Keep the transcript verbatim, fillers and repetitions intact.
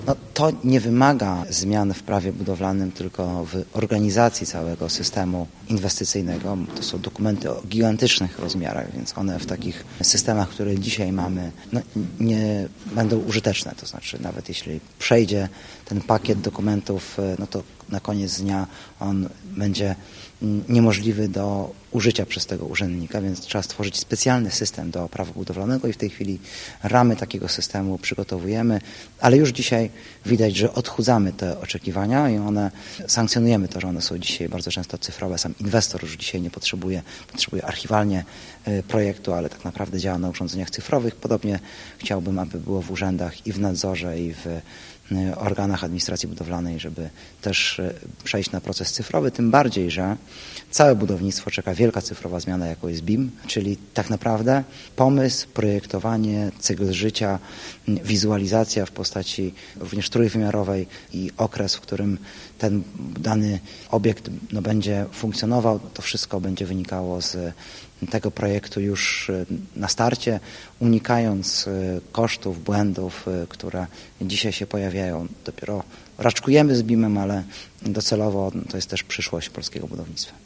No, to nie wymaga zmian w prawie budowlanym, tylko w organizacji całego systemu inwestycyjnego. To są dokumenty o gigantycznych rozmiarach, więc one w takich systemach, które dzisiaj mamy, no, nie będą użyteczne. To znaczy, nawet jeśli przejdzie ten pakiet dokumentów, no to na koniec dnia on będzie niemożliwy do użycia przez tego urzędnika, więc trzeba stworzyć specjalny system do prawa budowlanego i w tej chwili ramy takiego systemu przygotowujemy, ale już dzisiaj widać, że odchudzamy te oczekiwania i one, sankcjonujemy to, że one są dzisiaj bardzo często cyfrowe. Sam inwestor już dzisiaj nie potrzebuje, potrzebuje archiwalnie projektu, ale tak naprawdę działa na urządzeniach cyfrowych. Podobnie chciałbym, aby było w urzędach i w nadzorze, i w organach administracji budowlanej, żeby też przejść na proces cyfrowy, tym bardziej, że całe budownictwo czeka wielka cyfrowa zmiana, jaką jest B I M, czyli tak naprawdę pomysł, projektowanie, cykl życia, wizualizacja w postaci również trójwymiarowej i okres, w którym ten dany obiekt no, będzie funkcjonował, to wszystko będzie wynikało z tego projektu już na starcie, unikając kosztów, błędów, które dzisiaj się pojawiają. Dopiero raczkujemy z B I M-em, ale docelowo to jest też przyszłość polskiego budownictwa.